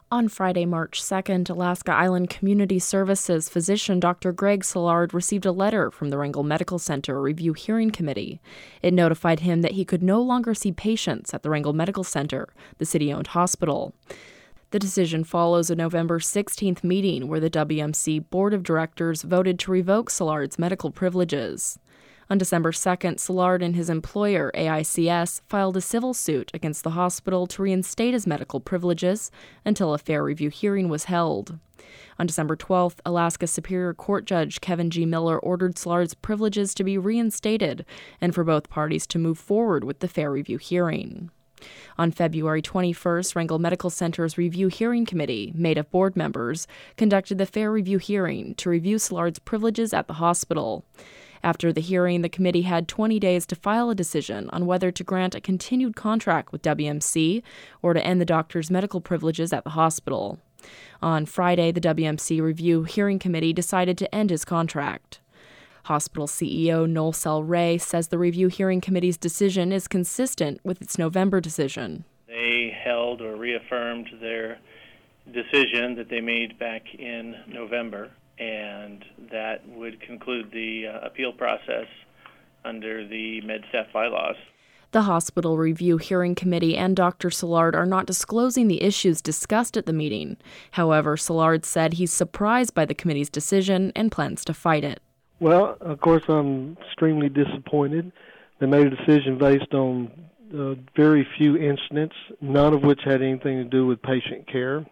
On Friday, March 2nd, Alaska Island Community Services physician Dr. Greg Szilard received a letter from the Wrangell Medical Center Review Hearing Committee. It notified him that he could no longer see patients at the Wrangell Medical Center, the city-owned hospital. The decision follows a November 16th meeting where the WMC Board of Directors voted to revoke Szilard's medical privileges. On December 2nd, Szilard and his employer, AICS, filed a civil suit against the hospital to reinstate his medical privileges until a fair review hearing was held. On December 12th, Alaska Superior Court Judge Kevin G. Miller ordered Szilard's privileges to be reinstated and for both parties to move forward with the fair review hearing. On February 21st, Wrangell Medical Center's Review Hearing Committee, made of board members, conducted the fair review hearing to review Szilard's privileges at the hospital. After the hearing, the committee had 20 days to file a decision on whether to grant a continued contract with WMC or to end the doctor's medical privileges at the hospital. On Friday, the WMC Review Hearing Committee decided to end his contract. Hospital CEO Noel Sell-Ray says the Review Hearing Committee's decision is consistent with its November decision. They held or reaffirmed their decision that they made back in November, and that would conclude the appeal process under the MedStaff bylaws. The Hospital Review Hearing Committee and Dr. Szilard are not disclosing the issues discussed at the meeting. However, Szilard said he's surprised by the committee's decision and plans to fight it. Well, of course, I'm extremely disappointed. They made a decision based on very few incidents, none of which had anything to do with patient care.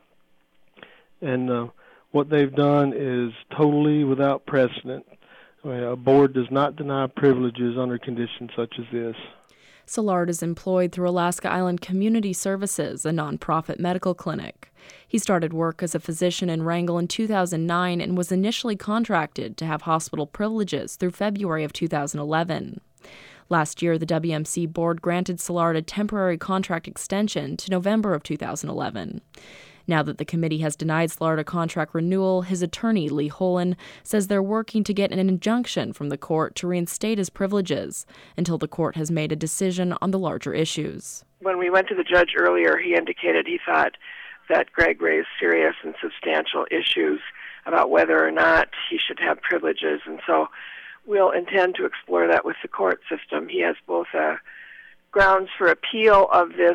And what they've done is totally without precedent. A board does not deny privileges under conditions such as this. Szilard is employed through Alaska Island Community Services, a nonprofit medical clinic. He started work as a physician in Wrangell in 2009 and was initially contracted to have hospital privileges through February of 2011. Last year, the WMC board granted Szilard a temporary contract extension to November of 2011. Now that the committee has denied Szilard a contract renewal, his attorney, Lee Hollen, says they're working to get an injunction from the court to reinstate his privileges until the court has made a decision on the larger issues. When we went to the judge earlier, he indicated he thought that Greg raised serious and substantial issues about whether or not he should have privileges, and so we'll intend to explore that with the court system. He has both grounds for appeal of this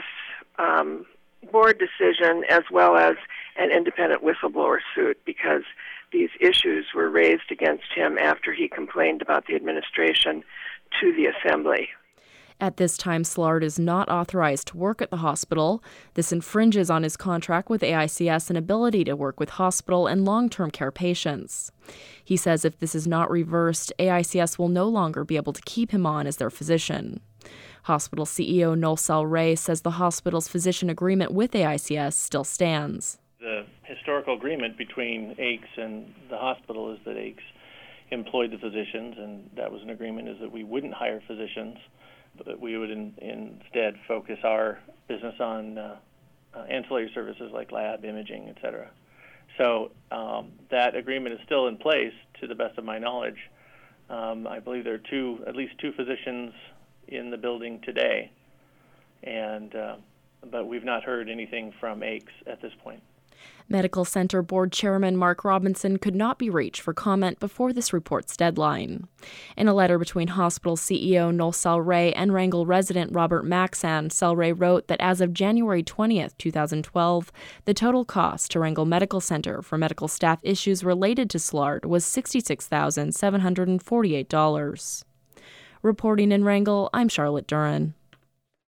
board decision as well as an independent whistleblower suit, because these issues were raised against him after he complained about the administration to the assembly. At this time, Szilard is not authorized to work at the hospital. This infringes on his contract with AICS and ability to work with hospital and long-term care patients. He says if this is not reversed, AICS will no longer be able to keep him on as their physician. Hospital CEO Noel Sell-Ray says the hospital's physician agreement with AICS still stands. The historical agreement between AICS and the hospital is that AICS employed the physicians, and that was an agreement is that we wouldn't hire physicians, but we would instead focus our business on ancillary services like lab, imaging, etc. So that agreement is still in place to the best of my knowledge. I believe there are at least two physicians in the building today, and but we've not heard anything from AICS at this point. Medical Center Board Chairman Mark Robinson could not be reached for comment before this report's deadline. In a letter between hospital CEO Noel Sell-Ray and Wrangell resident Robert Maxan, Sell-Ray wrote that as of January 20th, 2012, the total cost to Wrangell Medical Center for medical staff issues related to Szilard was $66,748. Reporting in Wrangell, I'm Charlotte Duran.